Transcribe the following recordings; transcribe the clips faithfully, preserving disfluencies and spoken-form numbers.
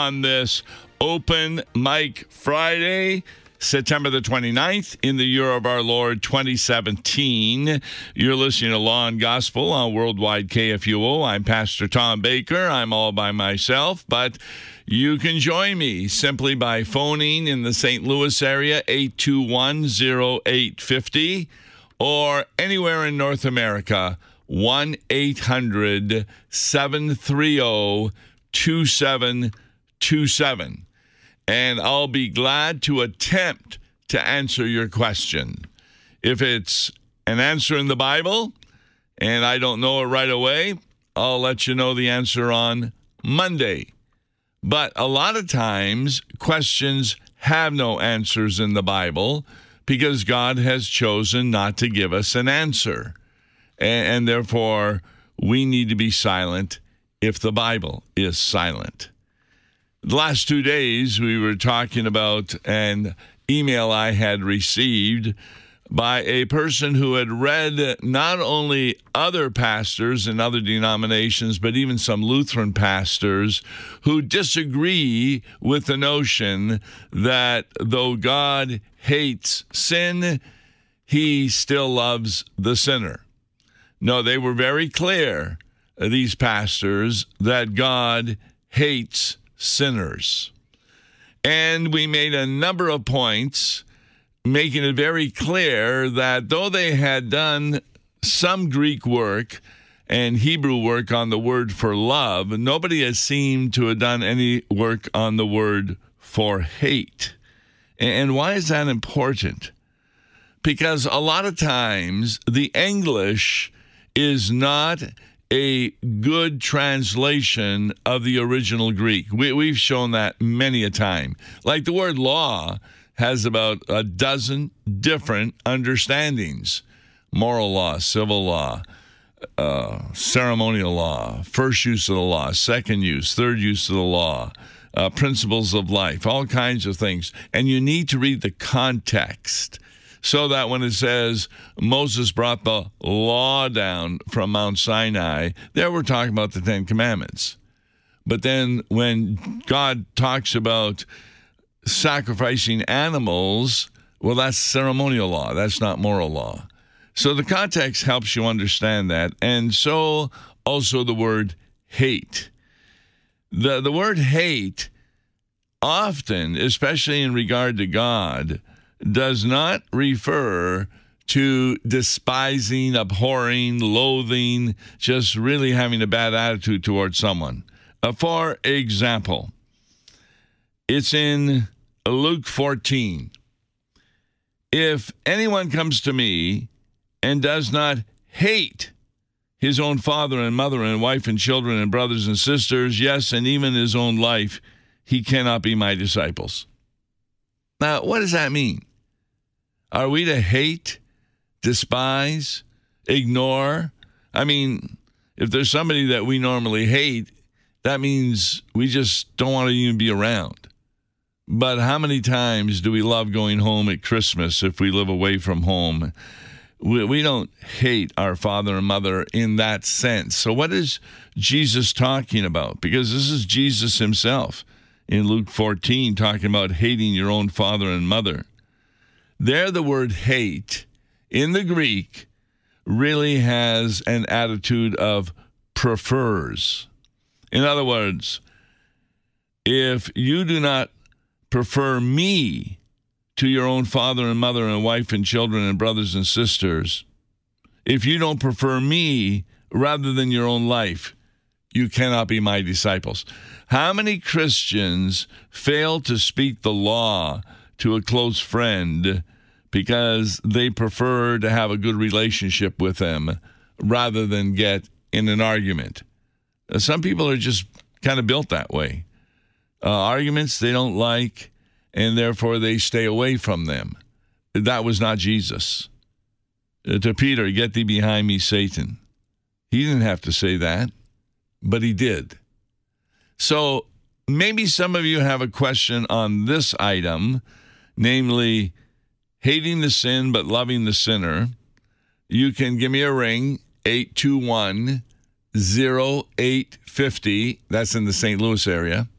on this Open Mic Friday, September the twenty-ninth, in the year of our Lord twenty seventeen. You're listening to Law and Gospel on Worldwide K F U O. I'm Pastor Tom Baker. I'm all by myself, but you can join me simply by phoning in the Saint Louis area, eight two one, oh eight five oh, or anywhere in North America, one eight hundred, seven three zero, two seven two seven. And I'll be glad to attempt to answer your question. If it's an answer in the Bible and I don't know it right away, I'll let you know the answer on Monday. But a lot of times, questions have no answers in the Bible because God has chosen not to give us an answer. And, and therefore, we need to be silent if the Bible is silent. The last two days, we were talking about an email I had received by a person who had read not only other pastors in other denominations, but even some Lutheran pastors who disagree with the notion that though God hates sin, he still loves the sinner. No, they were very clear, these pastors, that God hates sinners. And we made a number of points making it very clear that though they had done some Greek work and Hebrew work on the word for love, nobody has seemed to have done any work on the word for hate. And why is that important? Because a lot of times the English is not a good translation of the original Greek. We, we've shown that many a time. Like the word law has about a dozen different understandings. Moral law, civil law, uh, ceremonial law, first use of the law, second use, third use of the law, uh, principles of life, all kinds of things. And you need to read the context, so that when it says Moses brought the law down from Mount Sinai, there we're talking about the Ten Commandments. But then when God talks about sacrificing animals, well, that's ceremonial law. That's not moral law. So the context helps you understand that. And so also the word hate. The, the word hate often, especially in regard to God, does not refer to despising, abhorring, loathing, just really having a bad attitude towards someone. Uh, for example, it's in Luke fourteen. If anyone comes to me and does not hate his own father and mother and wife and children and brothers and sisters, yes, and even his own life, he cannot be my disciples. Now, what does that mean? Are we to hate, despise, ignore? I mean, if there's somebody that we normally hate, that means we just don't want to even be around. But how many times do we love going home at Christmas if we live away from home? We, we don't hate our father and mother in that sense. So what is Jesus talking about? Because this is Jesus himself in Luke fourteen talking about hating your own father and mother. There, the word hate in the Greek really has an attitude of prefers. In other words, if you do not prefer me to your own father and mother and wife and children and brothers and sisters, if you don't prefer me rather than your own life, you cannot be my disciples. How many Christians fail to speak the law to a close friend because they prefer to have a good relationship with them rather than get in an argument? Some people are just kind of built that way. Uh, arguments they don't like, and therefore they stay away from them. That was not Jesus. Uh, to Peter, get thee behind me, Satan. He didn't have to say that, but he did. So maybe some of you have a question on this item, namely hating the sin but loving the sinner. You can give me a ring, eight two one, oh eight five oh. That's in the Saint Louis area.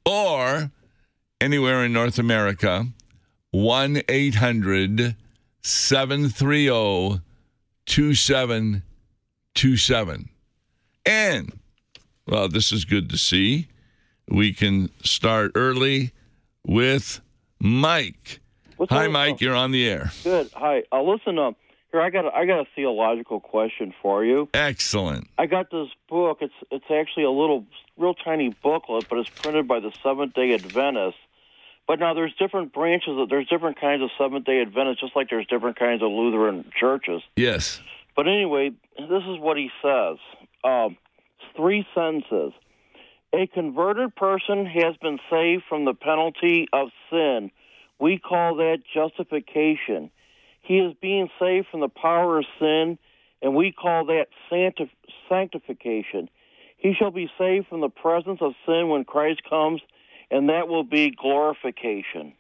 or anywhere in North America, one eight hundred seven three zero two seven two seven. And, well, this is good to see. We can start early with Mike. What's Hi, up? Mike. You're on the air. Good. Hi. Uh, listen, uh, here I got a, I got a theological question for you. Excellent. I got this book. It's it's actually a little, real tiny booklet, but it's printed by the Seventh Day Adventists. But now there's different branches. Of, there's different kinds of Seventh Day Adventists, just like there's different kinds of Lutheran churches. Yes. But anyway, this is what he says. Um, three sentences. A converted person has been saved from the penalty of sin. We call that justification. He is being saved from the power of sin, and we call that sanctif- sanctification. He shall be saved from the presence of sin when Christ comes, and that will be glorification.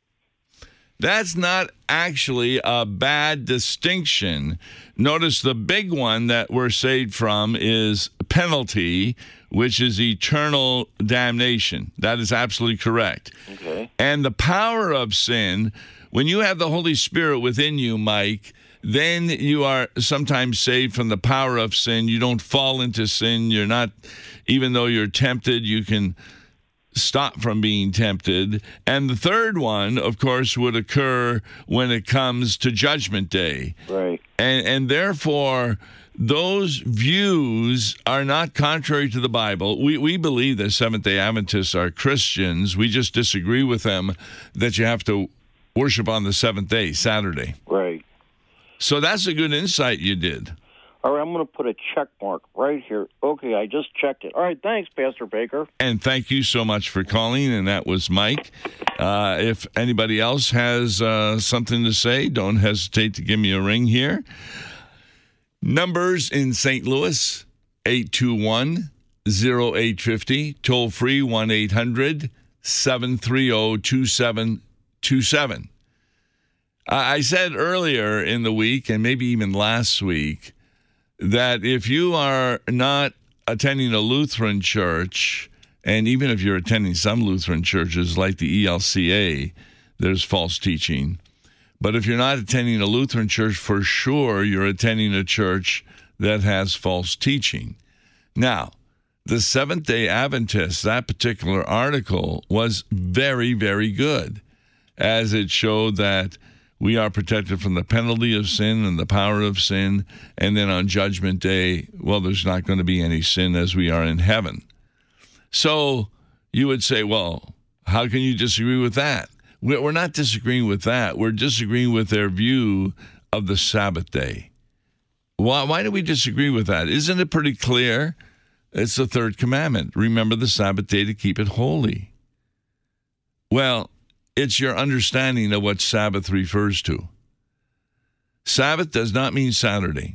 That's not actually a bad distinction. Notice the big one that we're saved from is penalty, which is eternal damnation. That is absolutely correct. Okay. And the power of sin, when you have the Holy Spirit within you, Mike, then you are sometimes saved from the power of sin. You don't fall into sin. You're not, even though you're tempted, you can stop from being tempted. And the third one, of course, would occur when it comes to Judgment Day. Right. And and therefore, those views are not contrary to the Bible. We we believe that Seventh-day Adventists are Christians. We just disagree with them that you have to worship on the seventh day, Saturday. Right. So that's a good insight you did. All right, I'm going to put a check mark right here. Okay, I just checked it. All right, thanks, Pastor Baker. And thank you so much for calling, and that was Mike. Uh, if anybody else has uh, something to say, don't hesitate to give me a ring here. Numbers in Saint Louis, eight two one, oh eight five oh, toll free one eight hundred seven three zero two seven two seven. I said earlier in the week, and maybe even last week, that if you are not attending a Lutheran church, and even if you're attending some Lutheran churches like the E L C A, there's false teaching. But if you're not attending a Lutheran church, for sure you're attending a church that has false teaching. Now, the Seventh-day Adventists, that particular article was very, very good, as it showed that we are protected from the penalty of sin and the power of sin. And then on Judgment Day, well, there's not going to be any sin as we are in heaven. So you would say, well, how can you disagree with that? We're not disagreeing with that. We're disagreeing with their view of the Sabbath day. Why, why do we disagree with that? Isn't it pretty clear? It's the third commandment. Remember the Sabbath day to keep it holy. Well, it's your understanding of what Sabbath refers to. Sabbath does not mean Saturday.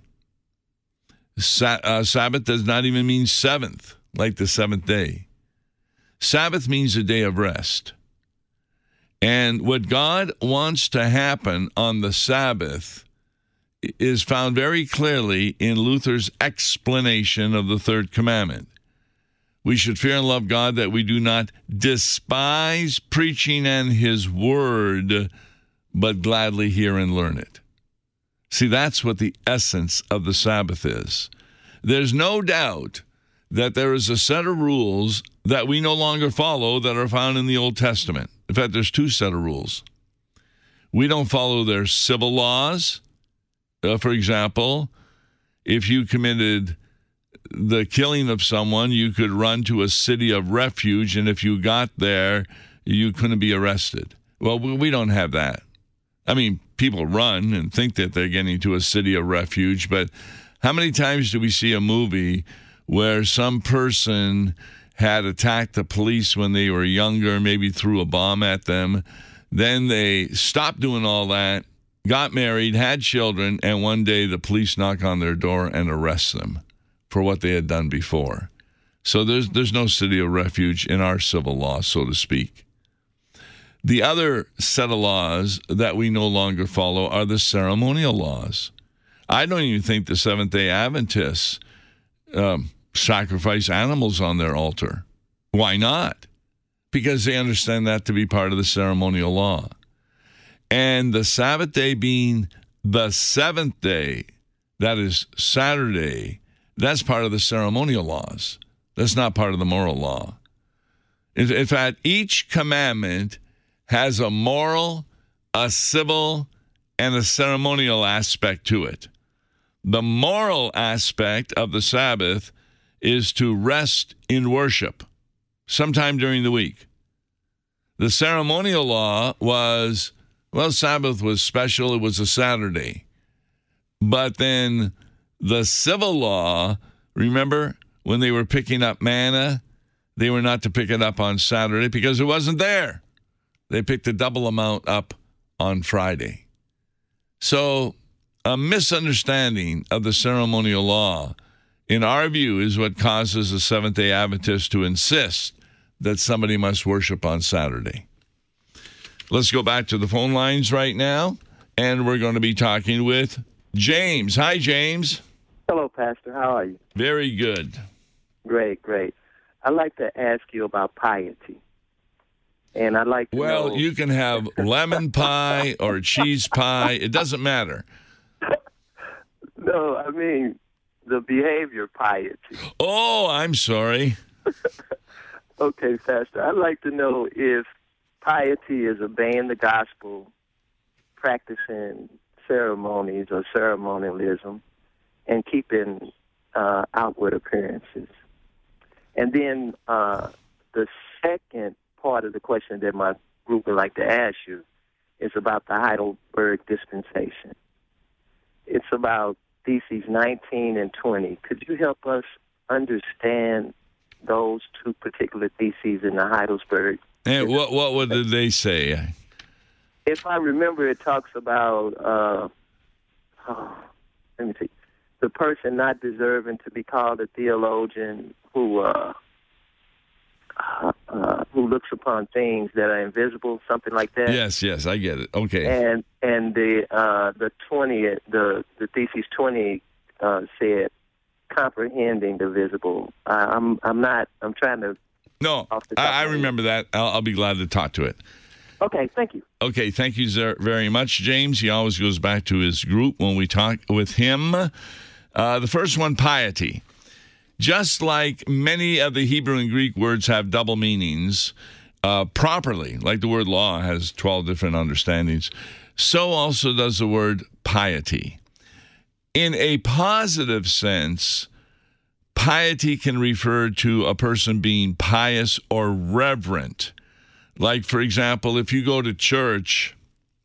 Sa- uh, Sabbath does not even mean seventh, like the seventh day. Sabbath means a day of rest. And what God wants to happen on the Sabbath is found very clearly in Luther's explanation of the third commandment. We should fear and love God, that we do not despise preaching and his word, but gladly hear and learn it. See, that's what the essence of the Sabbath is. There's no doubt that there is a set of rules that we no longer follow that are found in the Old Testament. In fact, there's two set of rules. We don't follow their civil laws. Uh, for example, if you committed the killing of someone, you could run to a city of refuge, and if you got there, you couldn't be arrested. Well, we don't have that. I mean, people run and think that they're getting to a city of refuge, but how many times do we see a movie where some person had attacked the police when they were younger, maybe threw a bomb at them, then they stopped doing all that, got married, had children, and one day the police knock on their door and arrest them for what they had done before. So there's there's no city of refuge in our civil law, so to speak. The other set of laws that we no longer follow are the ceremonial laws. I don't even think the Seventh-day Adventists um, sacrifice animals on their altar. Why not? because they understand that to be part of the ceremonial law. And the Sabbath day being the seventh day, that is Saturday, that's part of the ceremonial laws. That's not part of the moral law. In, in fact, each commandment has a moral, a civil, and a ceremonial aspect to it. The moral aspect of the Sabbath is to rest in worship sometime during the week. The ceremonial law was, well, Sabbath was special. It was a Saturday. But then the civil law, remember when they were picking up manna, they were not to pick it up on Saturday because it wasn't there. They picked a double amount up on Friday. So a misunderstanding of the ceremonial law, in our view, is what causes the Seventh-day Adventists to insist that somebody must worship on Saturday. Let's go back to the phone lines right now, and we're going to be talking with James. Hi, James. Hello, Pastor. How are you? Very good. Great, great. I'd like to ask you about piety. And I'd like to Well, know... you can have lemon pie or cheese pie. It doesn't matter. No, I mean the behavior piety. Oh, I'm sorry. Okay, Pastor. I'd like to know if piety is obeying the gospel, practicing ceremonies or ceremonialism, and keeping uh, outward appearances. And then uh, the second part of the question that my group would like to ask you is about the Heidelberg dispensation. It's about Theses nineteen and twenty. Could you help us understand those two particular theses in the Heidelberg? And what what what did they say? If I remember, it talks about, uh, oh, let me see, the person not deserving to be called a theologian who uh, uh, uh, who looks upon things that are invisible, something like that. Yes, yes, I get it. Okay. And and the uh, the twenty the the thesis twenty uh, said comprehending the visible. Uh, I'm I'm not. I'm trying to. No, I, I remember that. I'll, I'll be glad to talk to it. Okay, thank you. Okay, thank you sir, very much, James. He always goes back to his group when we talk with him. Uh, the first one, piety. Just like many of the Hebrew and Greek words have double meanings uh, properly, like the word law has twelve different understandings, so also does the word piety. In a positive sense, piety can refer to a person being pious or reverent. Like, for example, if you go to church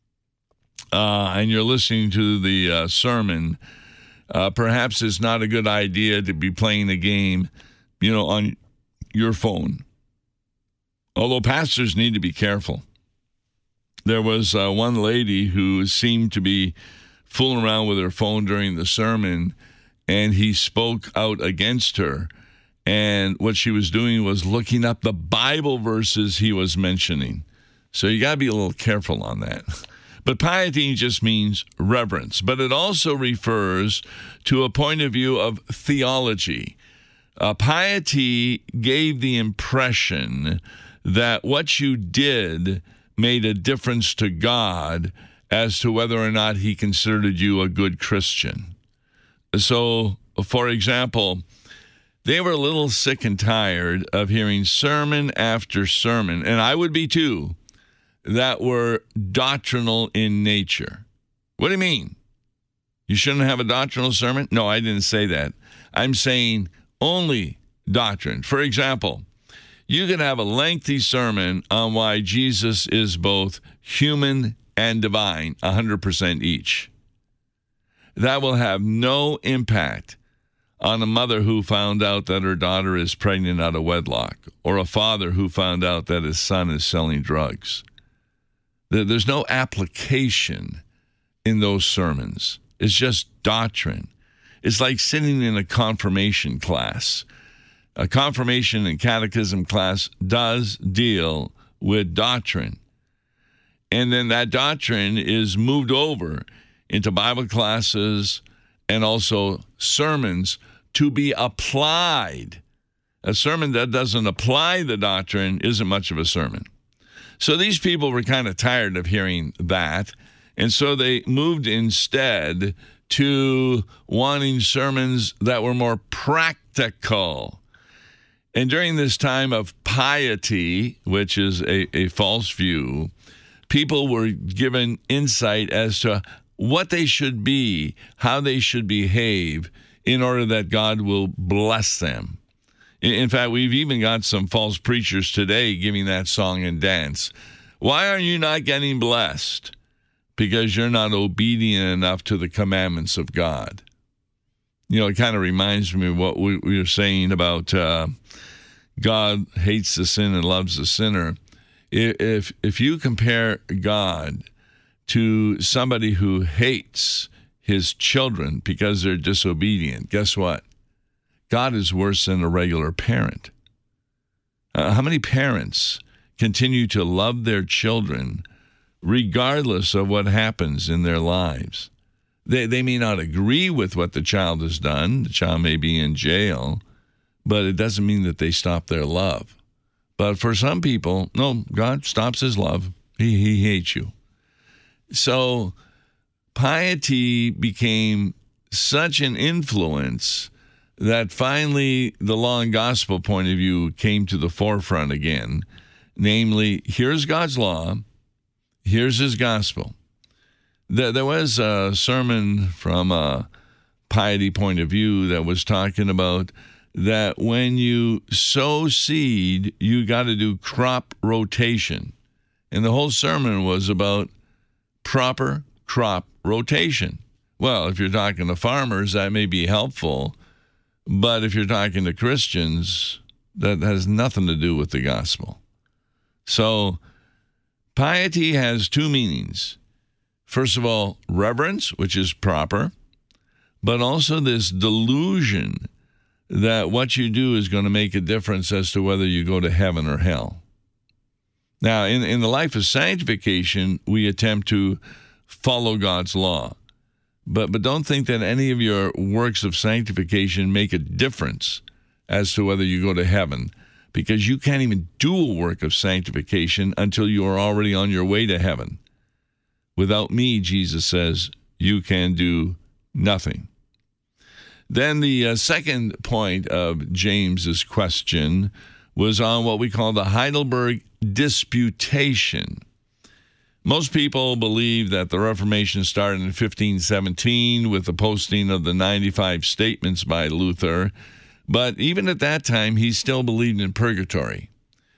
uh, and you're listening to the uh, sermon, uh, perhaps it's not a good idea to be playing a game, you know, on your phone. Although pastors need to be careful. There was uh, one lady who seemed to be fooling around with her phone during the sermon, and he spoke out against her. And what she was doing was looking up the Bible verses he was mentioning. So you got to be a little careful on that. But piety just means reverence. But it also refers to a point of view of theology. Uh, piety gave the impression that what you did made a difference to God as to whether or not he considered you a good Christian. So, for example, they were a little sick and tired of hearing sermon after sermon, and I would be too, that were doctrinal in nature. What do you mean? You shouldn't have a doctrinal sermon? No, I didn't say that. I'm saying only doctrine. For example, you could have a lengthy sermon on why Jesus is both human and divine, one hundred percent each. That will have no impact on a mother who found out that her daughter is pregnant out of wedlock, or a father who found out that his son is selling drugs. There's no application in those sermons. It's just doctrine. It's like sitting in a confirmation class. A confirmation and catechism class does deal with doctrine. And then that doctrine is moved over into Bible classes and also sermons to be applied A sermon that doesn't apply the doctrine isn't much of a sermon. So these people were kind of tired of hearing that, and so they moved instead to wanting sermons that were more practical. And during this time of piety, which is a, a false view, people were given insight as to what they should be, how they should behave in order that God will bless them. In fact, we've even got some false preachers today giving that song and dance. Why are you not getting blessed? Because you're not obedient enough to the commandments of God. You know, it kind of reminds me of what we, we were saying about uh, God hates the sin and loves the sinner. If if you compare God to somebody who hates his children because they're disobedient, guess what? God is worse than a regular parent. Uh, how many parents continue to love their children regardless of what happens in their lives? They, they may not agree with what the child has done. The child may be in jail, but it doesn't mean that they stop their love. But for some people, no, God stops his love. He, he hates you. So piety became such an influence that finally the law and gospel point of view came to the forefront again. Namely, here's God's law, here's his gospel. There, there was a sermon from a piety point of view that was talking about that when you sow seed, you got to do crop rotation. And the whole sermon was about proper crop rotation. Well, if you're talking to farmers, that may be helpful. But if you're talking to Christians, that has nothing to do with the gospel. So piety has two meanings. First of all, reverence, which is proper, but also this delusion that what you do is going to make a difference as to whether you go to heaven or hell. Now, in, in the life of sanctification, we attempt to follow God's law. But but don't think that any of your works of sanctification make a difference as to whether you go to heaven, because you can't even do a work of sanctification until you are already on your way to heaven. Without me, Jesus says, you can do nothing. Then the uh, second point of James's question was on what we call the Heidelberg Disputation. Most people believe that the Reformation started in fifteen seventeen with the posting of the ninety-five Statements by Luther, but even at that time, he still believed in purgatory.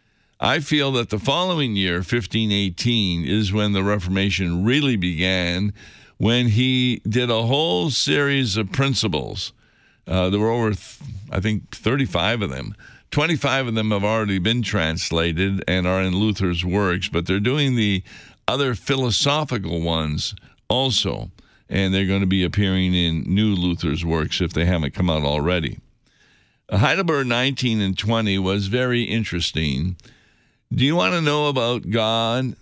I feel that the following year, fifteen eighteen, is when the Reformation really began, when he did a whole series of principles. Uh, there were over, I think, thirty-five of them. twenty-five of them have already been translated and are in Luther's works, but they're doing the other philosophical ones also, and they're going to be appearing in new Luther's works if they haven't come out already. Heidelberg nineteen and twenty was very interesting. Do you want to know about God?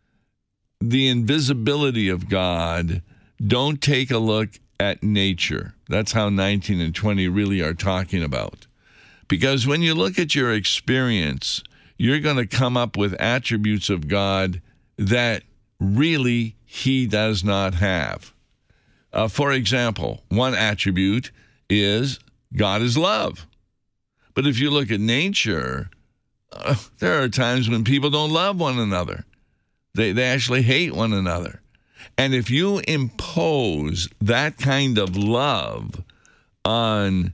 The invisibility of God. Don't take a look at nature. That's how nineteen and twenty really are talking about. Because when you look at your experience, you're going to come up with attributes of God that really he does not have. Uh, for example, one attribute is God is love. But if you look at nature, uh, there are times when people don't love one another. They, they actually hate one another. And if you impose that kind of love on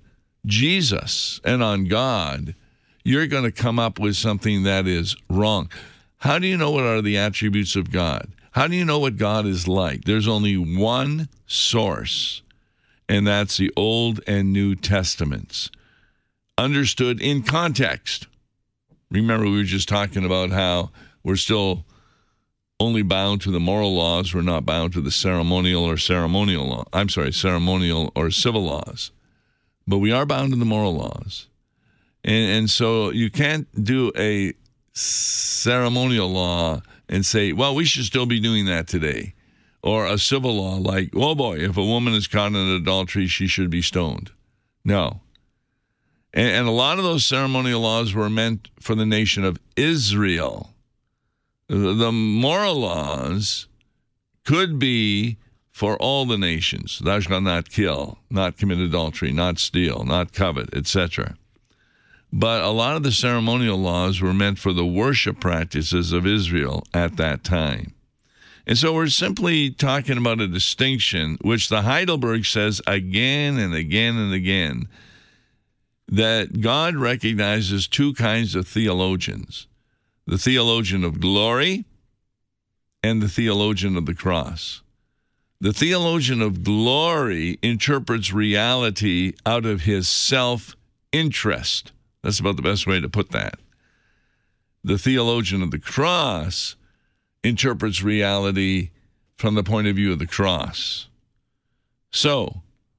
Jesus and on God, you're going to come up with something that is wrong. How do you know what are the attributes of God? How do you know what God is like? There's only one source, and that's the Old and New Testaments, understood in context. Remember, we were just talking about how we're still only bound to the moral laws. We're not bound to the ceremonial or ceremonial law. I'm sorry, ceremonial or civil laws. But we are bound to the moral laws. And, and so you can't do a ceremonial law and say, well, we should still be doing that today. Or a civil law like, oh boy, if a woman is caught in adultery, she should be stoned. No. And, and a lot of those ceremonial laws were meant for the nation of Israel. The, the moral laws could be for all the nations. Thou shalt not kill, not commit adultery, not steal, not covet, et cetera. But a lot of the ceremonial laws were meant for the worship practices of Israel at that time. And so we're simply talking about a distinction, which the Heidelberg says again and again and again, that God recognizes two kinds of theologians, the theologian of glory and the theologian of the cross. The theologian of glory interprets reality out of his self-interest. That's about the best way to put that. The theologian of the cross interprets reality from the point of view of the cross. So,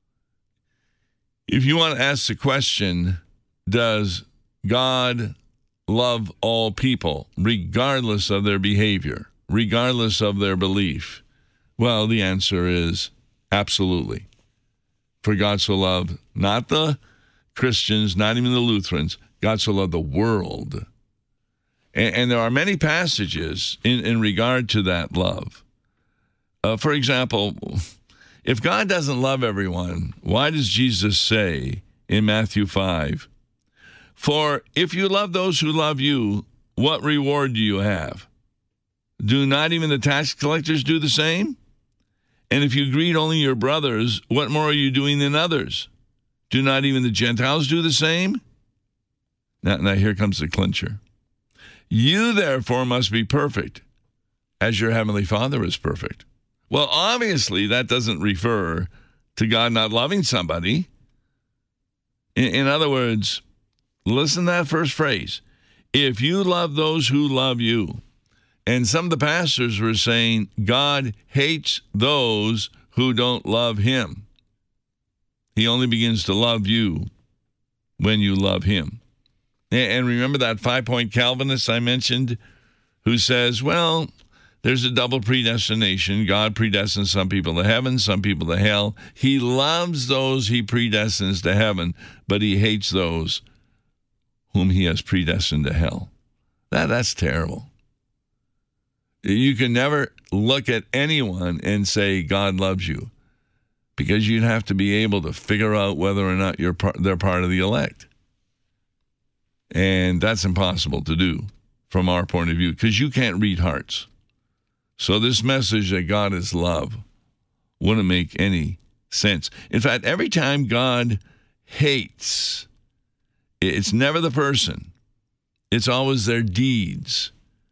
if you want to ask the question, does God love all people, regardless of their behavior, regardless of their belief? Well, the answer is absolutely. For God so loved not the Christians, not even the Lutherans, God so loved the world. And, and there are many passages in, in regard to that love. Uh, for example, if God doesn't love everyone, why does Jesus say in Matthew five, "For if you love those who love you, what reward do you have? Do not even the tax collectors do the same? And if you greet only your brothers, what more are you doing than others? Do not even the Gentiles do the same?" Now, now here comes the clincher. "You therefore must be perfect, as your heavenly Father is perfect." Well, obviously, that doesn't refer to God not loving somebody. In, in other words, listen to that first phrase. If you love those who love you. And some of the pastors were saying God hates those who don't love him. He only begins to love you when you love him. And remember that five-point Calvinist I mentioned who says, well, there's a double predestination. God predestines some people to heaven, some people to hell. He loves those he predestines to heaven, but he hates those whom he has predestined to hell. That, that's terrible. You can never look at anyone and say God loves you, because you'd have to be able to figure out whether or not you're part, they're part of the elect. And that's impossible to do from our point of view, because you can't read hearts. So this message that God is love wouldn't make any sense. In fact, every time God hates, it's never the person. It's always their deeds.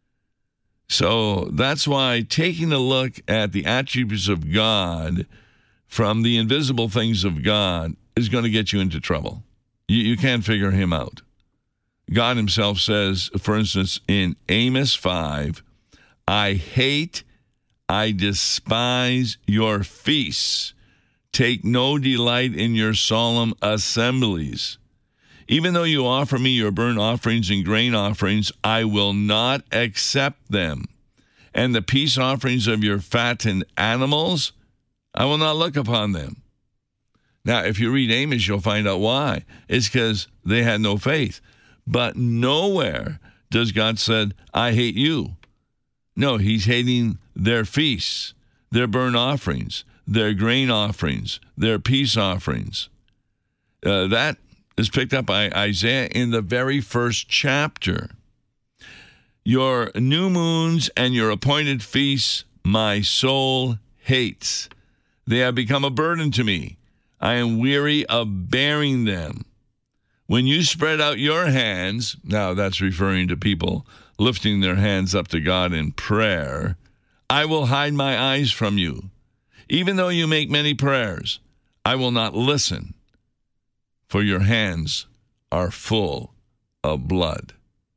So that's why taking a look at the attributes of God from the invisible things of God is going to get you into trouble. You, you can't figure him out. God himself says, for instance, in Amos five, I hate, I despise your feasts. Take no delight in your solemn assemblies. Even though you offer me your burnt offerings and grain offerings, I will not accept them. And the peace offerings of your fattened animals, I will not look upon them. Now, if you read Amos, you'll find out why. It's because they had no faith. But nowhere does God say, I hate you. No, he's hating their feasts, their burnt offerings, their grain offerings, their peace offerings. Uh, that is picked up by Isaiah in the very first chapter. Your new moons and your appointed feasts, my soul hates. They have become a burden to me. I am weary of bearing them. When you spread out your hands, now that's referring to people lifting their hands up to God in prayer, I will hide my eyes from you. Even though you make many prayers, I will not listen, for your hands are full of blood.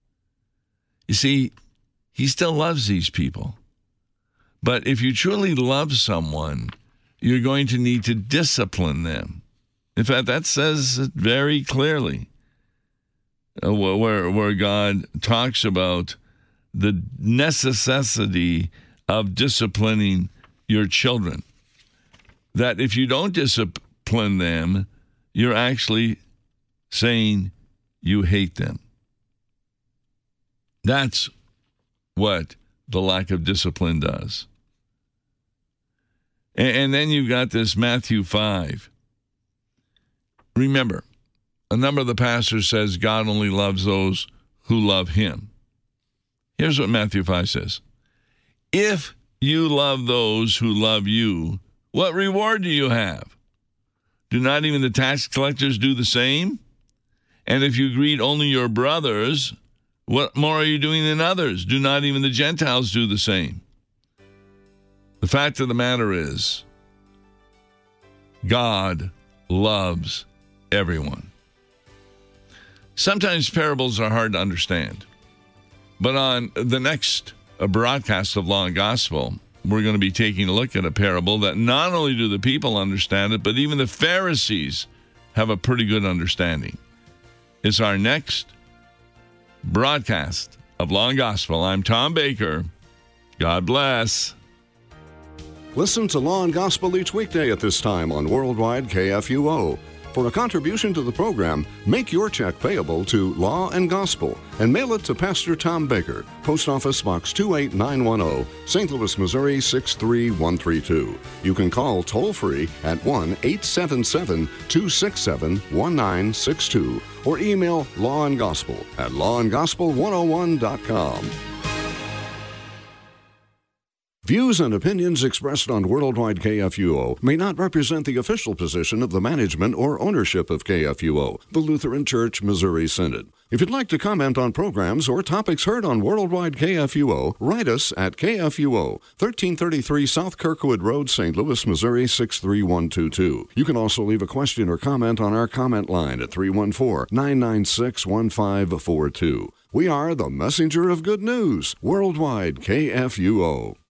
You see, he still loves these people. But if you truly love someone, you're going to need to discipline them. In fact, that says it very clearly, uh, where, where God talks about the necessity of disciplining your children. That if you don't discipline them, you're actually saying you hate them. That's what the lack of discipline does. And, and then you've got this Matthew five. Remember, a number of the pastors says God only loves those who love him. Here's what Matthew five says. If you love those who love you, what reward do you have? Do not even the tax collectors do the same? And if you greet only your brothers, what more are you doing than others? Do not even the Gentiles do the same? The fact of the matter is, God loves everyone. Sometimes parables are hard to understand. But on the next broadcast of Law and Gospel, we're going to be taking a look at a parable that not only do the people understand it, but even the Pharisees have a pretty good understanding. It's our next broadcast of Law and Gospel. I'm Tom Baker. God bless. Listen to Law and Gospel each weekday at this time on Worldwide K F U O. For a contribution to the program, make your check payable to Law and Gospel and mail it to Pastor Tom Baker, Post Office Box two eight nine one zero, Saint Louis, Missouri six three one three two. You can call toll-free at one eight seven seven, two six seven, one nine six two or email Law and Gospel at law and gospel one oh one dot com. Views and opinions expressed on Worldwide K F U O may not represent the official position of the management or ownership of K F U O, the Lutheran Church Missouri Synod. If you'd like to comment on programs or topics heard on Worldwide K F U O, write us at K F U O, thirteen thirty-three South Kirkwood Road, Saint Louis, Missouri six three one two two. You can also leave a question or comment on our comment line at three one four, nine nine six, one five four two. We are the messenger of good news, Worldwide K F U O.